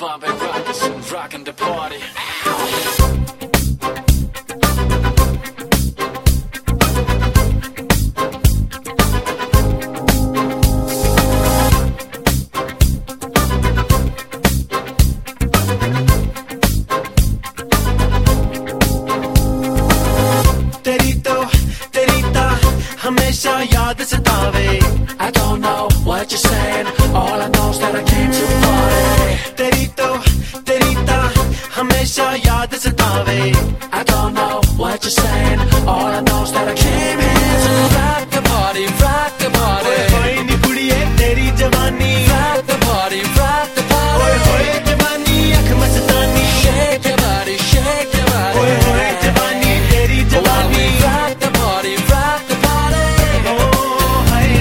Bumping rockers and rocking the party. हमेशा याद सतावे I don't know what you're saying. All I know is that I came to party. तेरी हमेशा याद सतावे I don't know what you're saying. All I know is that I came here to rock the party, rock the party. होए नी कुड़िए तेरी जवानी Rock the party, rock the party. होए होए जवानी अख मस्तानी Shake your body, shake your body. होए होए जवानी तेरी जवानी Rock the party, rock the party. O hi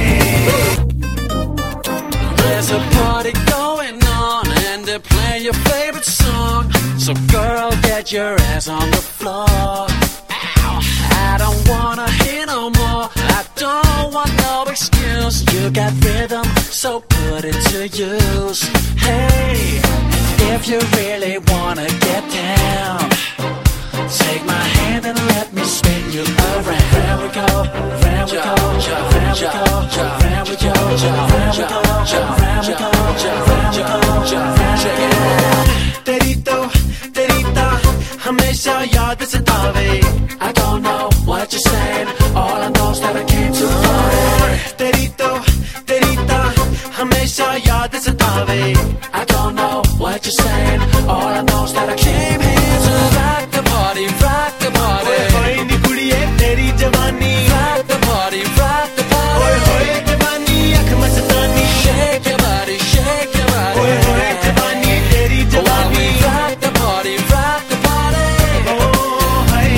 There's a party going on and they're playing your favorite song. So girl, get your ass on the floor. Ow. I don't wanna hear no more. I don't want no excuse. You got rhythm, so put it to use. Hey, if you really wanna get down, take my hand and let me spin you around. Round we go, round we go, round we go, round we go, round we go, round we go, round we go, check it out. तेरी हमेशा याद सतावे I don't know what you're saying. All I know is that I came to party. तेरी हमेशा याद सतावे I don't know what you're saying. All I know is that I came here to rock the party, rock the party. होए नी कुड़िए तेरी जवानी Rock the party, rock the party. होए होए जवानी अख मस्तानी Shake your body, shake your body. होए होए जवानी तेरी जवानी Rock the party, rock the party. ओ हाय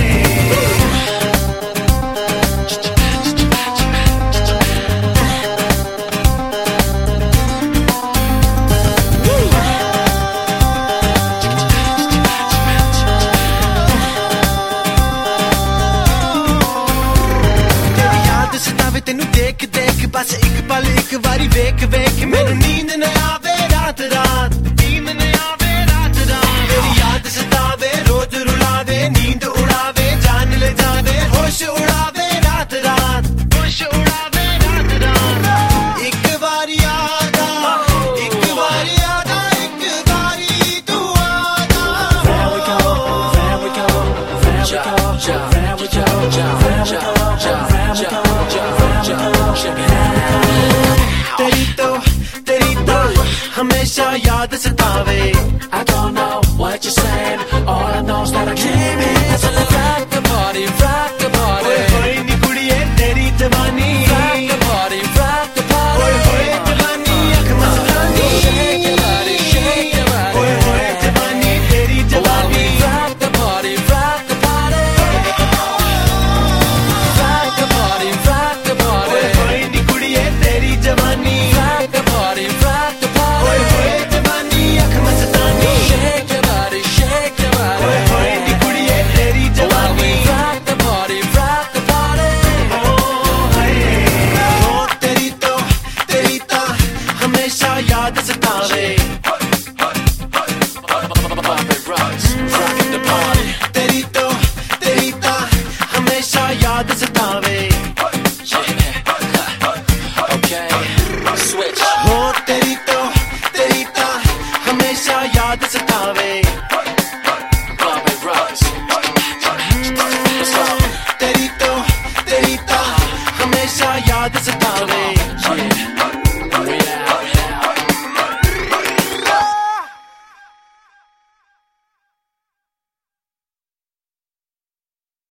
तेरी याद सतावे तेनू देख देख बस एक पल एक वारी वेख वेख मैनू नींद न आवे रात रात नींद न आवे रात रात तेरी याद सतावे रोज रुलावे नींद उड़ावे जान ले जावे होश उड़ावे रात रात होश उड़ावे रात रात एक बारी आदा एक बारी आदा एक बारी तू आदा Round we go, round we go, round we go, round we go, round we go, round we go, check it out. तेरी हमेशा याद सतावे I don't know what you're saying. All I know is that I came here to rock the party, rock the party. होए नी कुड़िए तेरी जवानी Rock the party, rock the party. होए होए जवानी अख मस्तानी Shake your body, shake your body. होए होए जवानी तेरी जवानी Rock the party, rock the party. Rock the party, rock the होए party. होए नी कुड़िए तेरी जवानी Rock the party, rock the party. होए होए जवानी अख मस्तानी Shake your body, shake your body. होए होए नी कुड़िए तेरी जवानी Rock the party, rock the party. ओ हाय ओ तेरी हमेशा याद सतावे Bumping rocks, rocking the party. तेरी हमेशा याद सतावे Okay, switch. हो तेरी हमेशा याद सतावे Bumping rocks. Let's go. तेरी हमेशा याद सतावे